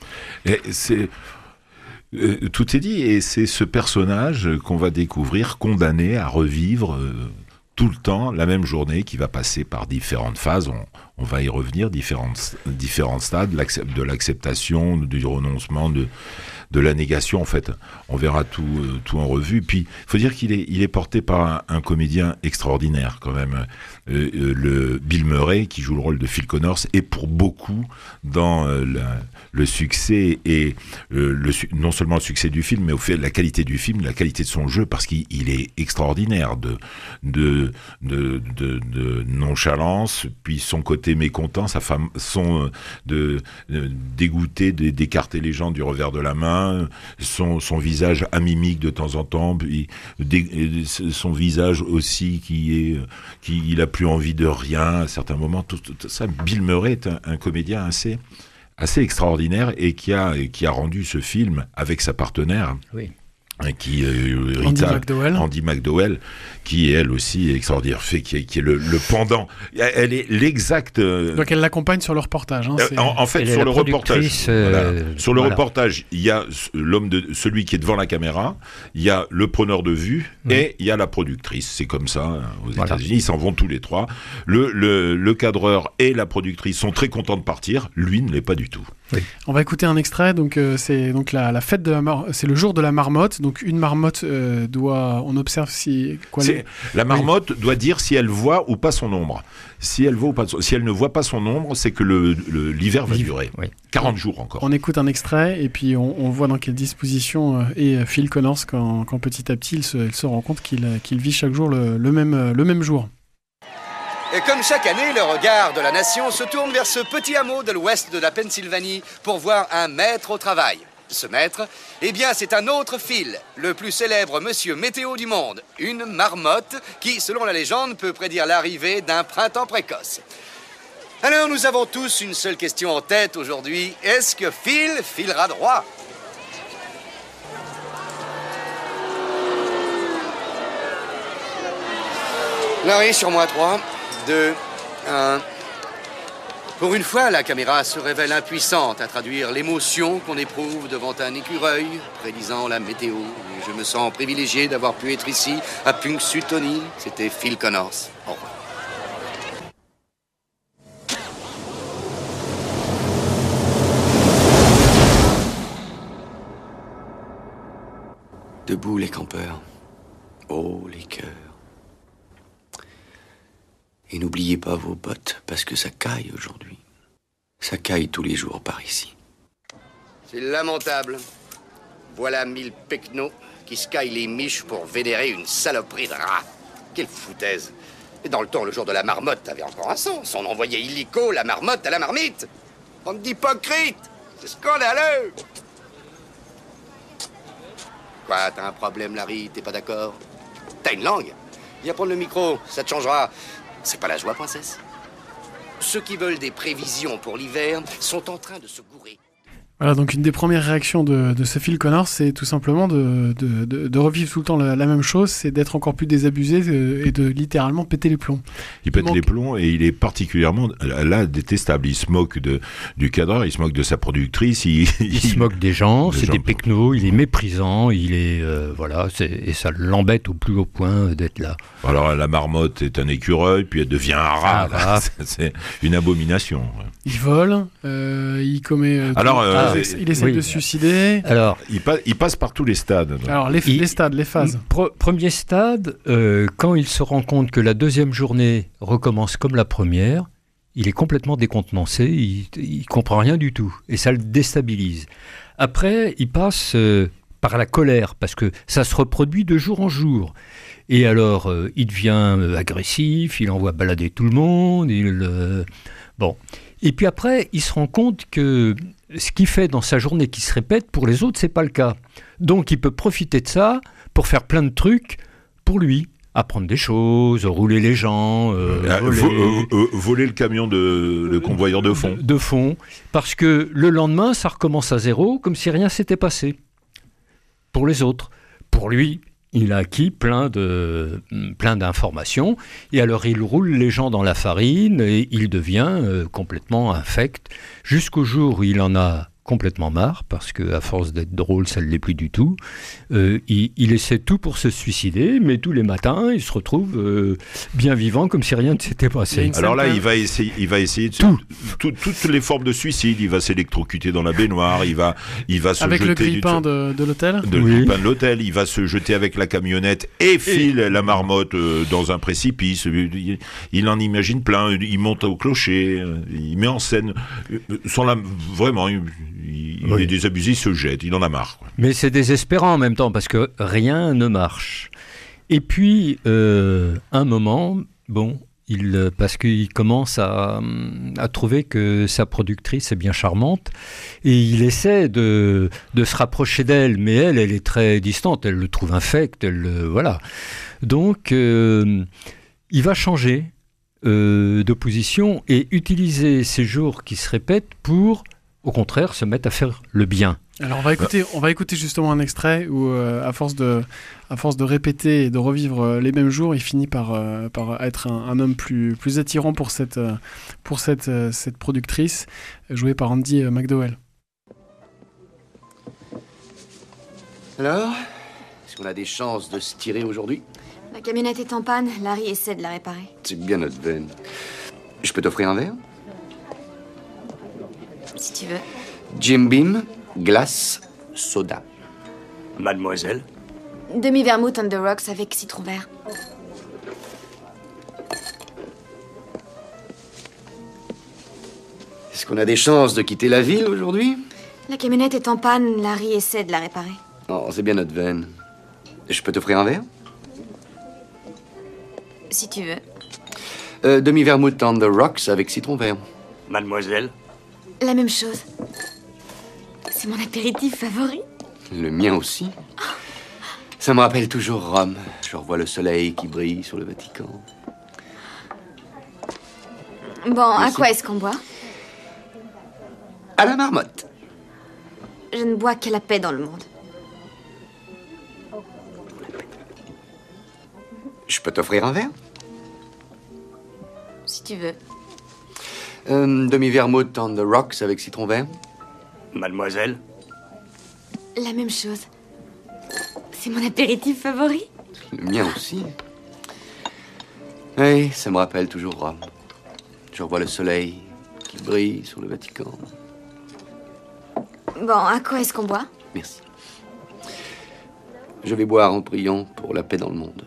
Tout est dit, et c'est ce personnage qu'on va découvrir condamné à revivre tout le temps la même journée, qui va passer par différentes phases. On va y revenir, différents stades de l'acceptation, du renoncement, de la négation. En fait, on verra tout en revue. Puis, il faut dire qu'il est porté par un comédien extraordinaire quand même, le Bill Murray, qui joue le rôle de Phil Connors, et pour beaucoup dans le succès et non seulement le succès du film, mais au fait la qualité du film, la qualité de son jeu, parce qu'il est extraordinaire de nonchalance, puis son côté mécontent, sa façon de dégoûter, d'écarter les gens du revers de la main, son visage amimique de temps en temps, puis son visage aussi il a plus envie de rien à certains moments. Tout ça, Bill Murray est un comédien assez extraordinaire, et qui a rendu ce film avec sa partenaire. Oui. qui Andy McDowell, qui est elle aussi extraordinaire, qui est le pendant. Elle est l'exact. Donc elle l'accompagne sur le reportage. En fait, sur le reportage, sur le reportage, il y a celui qui est devant la caméra, il y a le preneur de vue et il y a la productrice. C'est comme ça aux États-Unis. Ils s'en vont tous les trois. Le cadreur et la productrice sont très contents de partir. Lui ne l'est pas du tout. Oui. On va écouter un extrait. Donc c'est donc la fête de c'est le jour de la marmotte. Donc une marmotte on observe la marmotte doit dire si elle voit ou pas son ombre. Si elle ne voit pas son ombre, c'est que l'hiver va durer. 40 jours encore. On écoute un extrait et puis on voit dans quelle disposition est Phil Connors quand petit à petit il se rend compte qu'il vit chaque jour le même jour. Et comme chaque année, le regard de la nation se tourne vers ce petit hameau de l'ouest de la Pennsylvanie pour voir un maître au travail. Ce maître, eh bien, c'est un autre Phil, le plus célèbre monsieur météo du monde, une marmotte qui, selon la légende, peut prédire l'arrivée d'un printemps précoce. Alors, nous avons tous une seule question en tête aujourd'hui. Est-ce que Phil filera droit ? Larry, sur moi, 3, 2, 1... Pour une fois, la caméra se révèle impuissante à traduire l'émotion qu'on éprouve devant un écureuil prédisant la météo. Et je me sens privilégié d'avoir pu être ici, à Punxsutawney. C'était Phil Connors. Au revoir. Debout, les campeurs. Oh, les cœurs. Et n'oubliez pas vos bottes, parce que ça caille aujourd'hui. Ça caille tous les jours par ici. C'est lamentable. Voilà 1000 pecnos qui se caillent les miches pour vénérer une saloperie de rat. Quelle foutaise. Et dans le temps, le jour de la marmotte avait encore un sens. On envoyait illico la marmotte à la marmite. Bande d'hypocrites. C'est scandaleux. Quoi, t'as un problème, Larry? T'es pas d'accord? T'as une langue? Viens prendre le micro, ça te changera. C'est pas la joie, princesse. Ceux qui veulent des prévisions pour l'hiver sont en train de se gourer. Voilà, donc une des premières réactions de ce Phil Connors, c'est tout simplement de revivre tout le temps la même chose, c'est d'être encore plus désabusé et de littéralement péter les plombs. Il pète les plombs et il est particulièrement là détestable. Il se moque du cadreur, il se moque de sa productrice. Il se moque des gens, c'est des pecnos, il est méprisant, il est et ça l'embête au plus haut point d'être là. Alors la marmotte est un écureuil, puis elle devient un rat. C'est une abomination. Il vole, il commet... il essaie de se suicider. Alors, il passe par tous les stades. Donc. Alors, les stades, les phases. Premier stade, quand il se rend compte que la deuxième journée recommence comme la première, il est complètement décontenancé, il comprend rien du tout, et ça le déstabilise. Après, il passe par la colère, parce que ça se reproduit de jour en jour. Et alors, il devient agressif, il envoie balader tout le monde, Bon. Et puis après, il se rend compte que ce qu'il fait dans sa journée qui se répète, pour les autres, c'est pas le cas. Donc, il peut profiter de ça pour faire plein de trucs pour lui. Apprendre des choses, rouler les gens, voler le camion le convoyeur de fond. De fond, parce que le lendemain, ça recommence à zéro, comme si rien s'était passé. Pour les autres. Pour lui, il a acquis plein d'informations, et alors il roule les gens dans la farine, et il devient complètement infect, jusqu'au jour où il en a complètement marre, parce qu'à force d'être drôle, ça ne l'est plus du tout. Il essaie tout pour se suicider, mais tous les matins, il se retrouve bien vivant, comme si rien ne s'était passé. Alors là, il va essayer toutes les formes de suicide. Il va s'électrocuter dans la baignoire, il va se avec jeter... Avec le grille-pain de l'hôtel. Le grille-pain de l'hôtel, il va se jeter avec la camionnette et file la marmotte dans un précipice. Il en imagine plein, il monte au clocher, il met en scène... Vraiment... Il est désabusé, il se jette, il en a marre. Quoi. Mais c'est désespérant en même temps, parce que rien ne marche. Et puis, un moment, parce qu'il commence à trouver que sa productrice est bien charmante, et il essaie de se rapprocher d'elle, mais elle est très distante, elle le trouve infect, voilà. Donc, il va changer de position et utiliser ces jours qui se répètent pour... au contraire, se mettre à faire le bien. Alors on va écouter justement un extrait où à force de répéter et de revivre les mêmes jours, il finit par être un homme plus attirant pour cette productrice jouée par Andy McDowell. Alors, est-ce qu'on a des chances de se tirer aujourd'hui? La camionnette est en panne, Larry essaie de la réparer. C'est bien notre veine. Je peux t'offrir un verre? Si tu veux. Jim Beam, glace, soda. Mademoiselle? Demi-vermouth on the rocks avec citron vert. Est-ce qu'on a des chances de quitter la ville aujourd'hui? La camionnette est en panne, Larry essaie de la réparer. Oh, c'est bien notre veine. Je peux t'offrir un verre? Si tu veux. Demi-vermouth on the rocks avec citron vert. Mademoiselle? La même chose. C'est mon apéritif favori. Le mien aussi. Ça me rappelle toujours Rome. Je revois le soleil qui brille sur le Vatican. Bon, à quoi est-ce qu'on boit? À la marmotte. Je ne bois qu'à la paix dans le monde. Je peux t'offrir un verre? Si tu veux. Demi-vermouth on the rocks avec citron vert. Mademoiselle? La même chose. C'est mon apéritif favori. Le mien aussi. Oui, ça me rappelle toujours Rome. Je revois le soleil qui brille sur le Vatican. Bon, à quoi est-ce qu'on boit? Merci. Je vais boire en priant pour la paix dans le monde.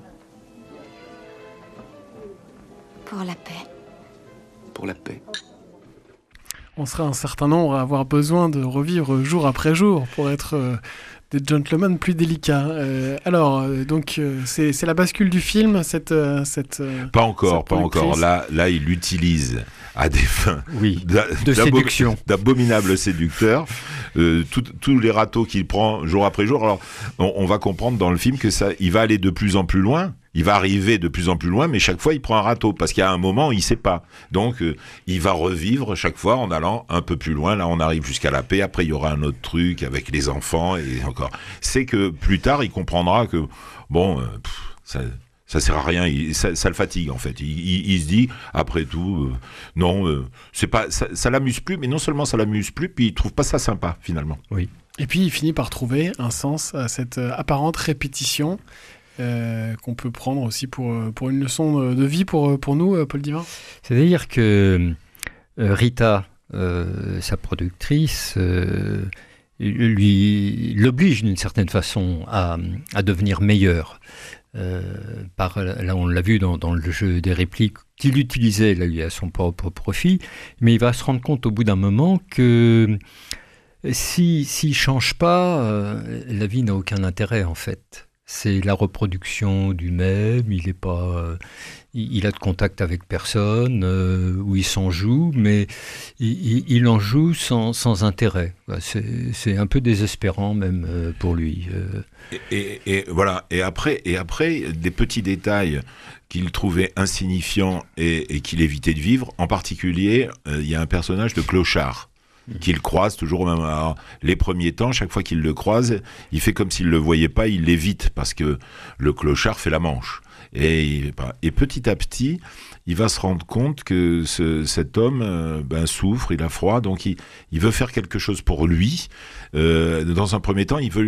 Pour la paix. Pour la paix. On sera un certain nombre à avoir besoin de revivre jour après jour pour être des gentlemen plus délicats. Donc c'est la bascule du film, cette pas encore. Là, il l'utilise à des fins de séduction, d'abominables séducteurs. Tous les râteaux qu'il prend jour après jour. Alors, on va comprendre dans le film que il va aller de plus en plus loin. Il va arriver de plus en plus loin, mais chaque fois, il prend un râteau, parce qu'il y a un moment où il sait pas. Donc, il va revivre chaque fois en allant un peu plus loin. Là, on arrive jusqu'à la paix. Après, il y aura un autre truc avec les enfants, et encore. C'est que plus tard, il comprendra que, ça sert à rien, ça le fatigue, en fait. Il se dit, après tout, c'est pas, ça l'amuse plus, mais non seulement ça l'amuse plus, puis il trouve pas ça sympa, finalement. Oui. Et puis, il finit par trouver un sens à cette apparente répétition, qu'on peut prendre aussi pour une leçon de vie pour nous, Paul Divin. C'est-à-dire que Rita, sa productrice, l'oblige d'une certaine façon à devenir meilleure. Là, on l'a vu dans le jeu des répliques qu'il utilisait là, lui, à son propre profit, mais il va se rendre compte au bout d'un moment que s'il ne change pas, la vie n'a aucun intérêt en fait. C'est la reproduction du même, il a de contact avec personne, où il s'en joue, mais il en joue sans intérêt. C'est un peu désespérant même pour lui. Et voilà. Et après, des petits détails qu'il trouvait insignifiants et qu'il évitait de vivre. En particulier, il y a un personnage de clochard qu'il croise toujours au même. Alors, les premiers temps, chaque fois qu'il le croise, il fait comme s'il le voyait pas, il l'évite parce que le clochard fait la manche. Et petit à petit, il va se rendre compte que cet homme souffre, il a froid, donc il veut faire quelque chose pour lui. Dans un premier temps, il veut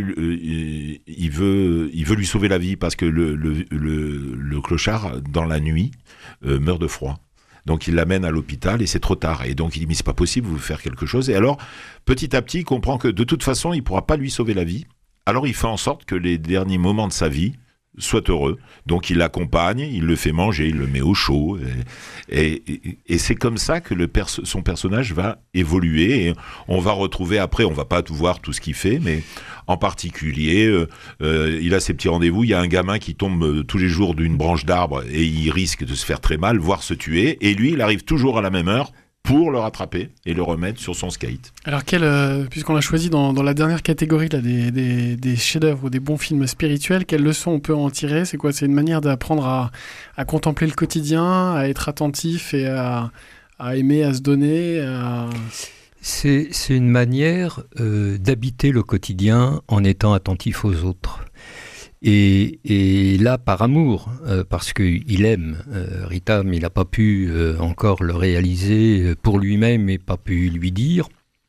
lui sauver la vie parce que le clochard, dans la nuit, meurt de froid. Donc il l'amène à l'hôpital et c'est trop tard. Et donc il dit mais c'est pas possible, vous faire quelque chose. Et alors petit à petit il comprend que de toute façon il pourra pas lui sauver la vie. Alors il fait en sorte que les derniers moments de sa vie soient heureux. Donc il l'accompagne, il le fait manger, il le met au chaud. Et c'est comme ça que son personnage va évoluer. Et on va retrouver après, on va pas voir tout ce qu'il fait, mais en particulier, il a ses petits rendez-vous. Il y a un gamin qui tombe tous les jours d'une branche d'arbre et il risque de se faire très mal, voire se tuer. Et lui, il arrive toujours à la même heure pour le rattraper et le remettre sur son skate. Alors, puisqu'on l'a choisi dans la dernière catégorie là, des chefs-d'œuvre ou des bons films spirituels, quelle leçon on peut en tirer? C'est quoi? C'est une manière d'apprendre à contempler le quotidien, à être attentif et à aimer, à se donner, C'est une manière d'habiter le quotidien en étant attentif aux autres. Et là, par amour, parce qu'il aime Rita, mais il n'a pas pu encore le réaliser pour lui-même et pas pu lui dire,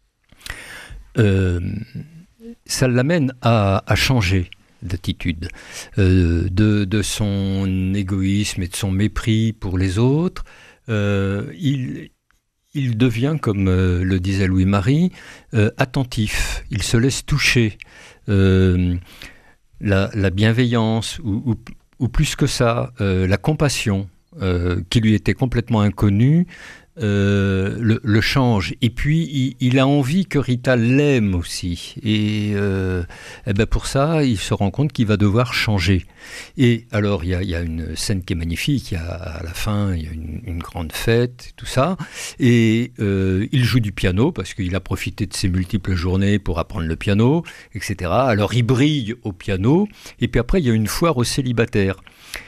ça l'amène à changer d'attitude, de son égoïsme et de son mépris pour les autres. Il devient, comme le disait Louis-Marie, attentif, il se laisse toucher. La bienveillance, ou plus que ça, la compassion, qui lui était complètement inconnue, le change. Et puis, il a envie que Rita l'aime aussi. Et pour ça, il se rend compte qu'il va devoir changer. Et alors, il y a une scène qui est magnifique. À la fin, il y a une grande fête, tout ça. Et il joue du piano, parce qu'il a profité de ses multiples journées pour apprendre le piano, etc. Alors, il brille au piano. Et puis après, il y a une foire aux célibataires.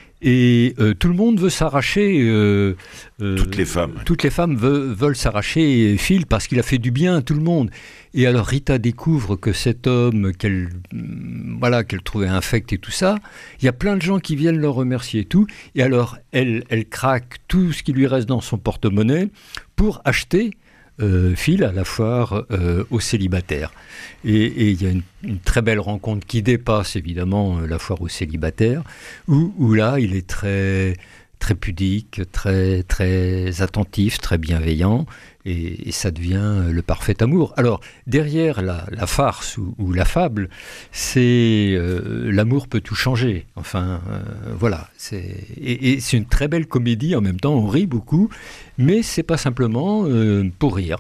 Et tout le monde veut s'arracher. Toutes les femmes. Toutes les femmes veulent s'arracher Phil parce qu'il a fait du bien à tout le monde. Et alors Rita découvre que cet homme qu'elle trouvait infect et tout ça, il y a plein de gens qui viennent le remercier et tout. Et alors elle craque tout ce qui lui reste dans son porte-monnaie pour acheter Phil à la foire aux célibataires. Et il y a une très belle rencontre qui dépasse évidemment la foire aux célibataires, où là il est très, très pudique, très, très attentif, très bienveillant, et ça devient le parfait amour. Alors derrière la farce ou la fable, c'est l'amour peut tout changer. Enfin voilà, et c'est une très belle comédie, en même temps on rit beaucoup, mais c'est pas simplement pour rire.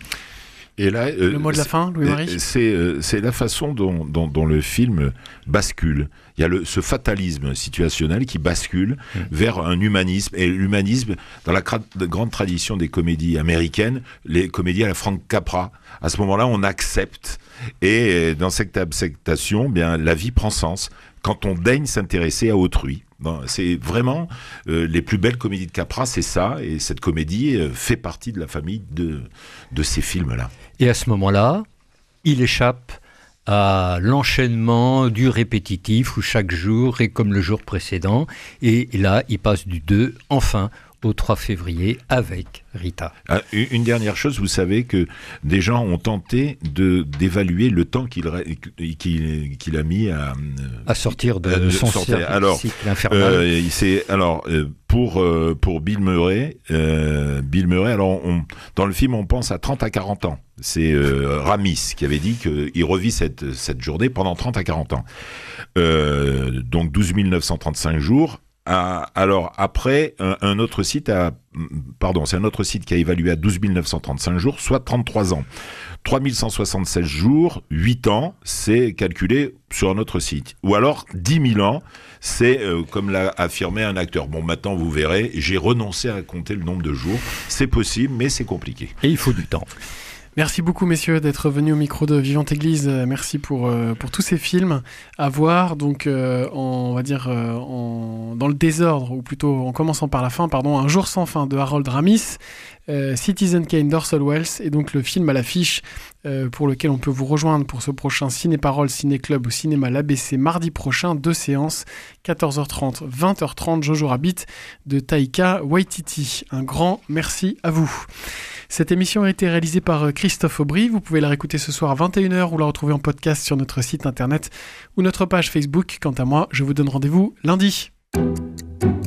Et là, le mot de la fin, Louis-Marie ? C'est la façon dont le film bascule. Il y a ce fatalisme situationnel qui bascule vers un humanisme. Et l'humanisme, dans la grande tradition des comédies américaines, les comédies à la Frank Capra, à ce moment-là, on accepte. Et dans cette acceptation, bien, la vie prend sens quand on daigne s'intéresser à autrui. Bon, c'est vraiment les plus belles comédies de Capra, c'est ça, et cette comédie fait partie de la famille de ces films-là. Et à ce moment-là, il échappe à l'enchaînement du répétitif où chaque jour est comme le jour précédent, et là, il passe du 2, enfin, au 3 février avec Rita. Une dernière chose, vous savez que des gens ont tenté d'évaluer le temps qu'il a mis à sortir de son cycle infernal. Pour Bill Murray, alors dans le film on pense à 30 à 40 ans. C'est Ramis qui avait dit qu'il revit cette journée pendant 30 à 40 ans. Donc 12 935 jours. Alors après, c'est un autre site qui a évalué à 12 935 jours, soit 33 ans. 3176 jours, 8 ans, c'est calculé sur un autre site. Ou alors 10 000 ans, c'est comme l'a affirmé un acteur. Bon, maintenant vous verrez, j'ai renoncé à compter le nombre de jours. C'est possible, mais c'est compliqué. Et il faut du temps. Merci beaucoup, messieurs, d'être venus au micro de Vivante Église. Merci pour tous ces films à voir. Donc, dans le désordre, ou plutôt en commençant par la fin, Un jour sans fin de Harold Ramis, Citizen Kane d'Orson Welles, et donc le film à l'affiche pour lequel on peut vous rejoindre pour ce prochain Ciné-Parole Ciné-Club au cinéma l'ABC mardi prochain, 2 séances, 14h30, 20h30, Jojo Rabbit de Taika Waititi. Un grand merci à vous. Cette émission a été réalisée par Christophe Aubry. Vous pouvez la réécouter ce soir à 21h ou la retrouver en podcast sur notre site internet ou notre page Facebook. Quant à moi, je vous donne rendez-vous lundi.